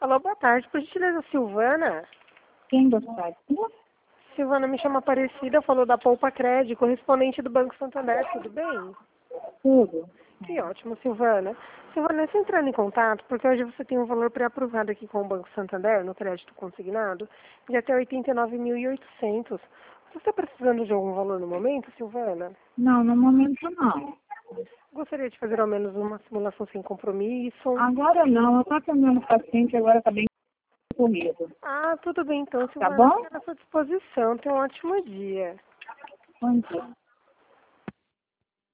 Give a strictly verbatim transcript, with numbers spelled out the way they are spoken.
Alô, boa tarde. Por gentileza, Silvana? Quem gostaria? Silvana, me chama Aparecida, falou da Poupa Cred, correspondente do Banco Santander, tudo bem? Tudo. Que ótimo, Silvana. Silvana, você entrando em contato, porque hoje você tem um valor pré-aprovado aqui com o Banco Santander, no crédito consignado, de até oitenta e nove mil e oitocentos. Você está precisando de algum valor no momento, Silvana? Não, no momento não. Gostaria de fazer ao menos uma simulação sem compromisso. Agora não, eu estou atendendo o paciente, agora está bem corrido. Ah, tudo bem então, Tá Silvana. bom? Fica à sua disposição. Tenha um ótimo dia. Bom dia.